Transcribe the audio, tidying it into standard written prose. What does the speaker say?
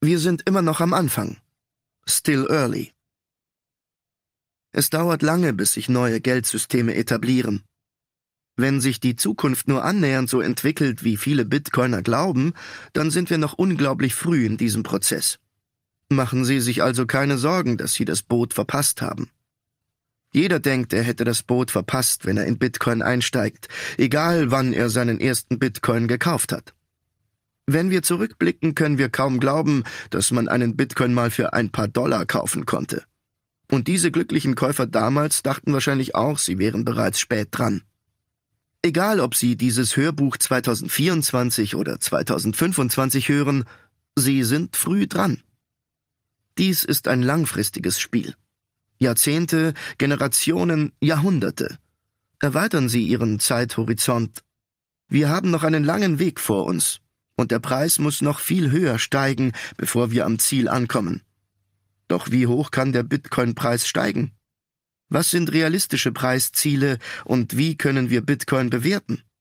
Wir sind immer noch am Anfang. Still early. Es dauert lange, bis sich neue Geldsysteme etablieren. Wenn sich die Zukunft nur annähernd so entwickelt, wie viele Bitcoiner glauben, dann sind wir noch unglaublich früh in diesem Prozess. Machen Sie sich also keine Sorgen, dass Sie das Boot verpasst haben. Jeder denkt, er hätte das Boot verpasst, wenn er in Bitcoin einsteigt, egal wann er seinen ersten Bitcoin gekauft hat. Wenn wir zurückblicken, können wir kaum glauben, dass man einen Bitcoin mal für ein paar Dollar kaufen konnte. Und diese glücklichen Käufer damals dachten wahrscheinlich auch, sie wären bereits spät dran. Egal, ob Sie dieses Hörbuch 2024 oder 2025 hören, Sie sind früh dran. Dies ist ein langfristiges Spiel. Jahrzehnte, Generationen, Jahrhunderte. Erweitern Sie Ihren Zeithorizont. Wir haben noch einen langen Weg vor uns, und der Preis muss noch viel höher steigen, bevor wir am Ziel ankommen. Doch wie hoch kann der Bitcoin-Preis steigen? Was sind realistische Preisziele und wie können wir Bitcoin bewerten?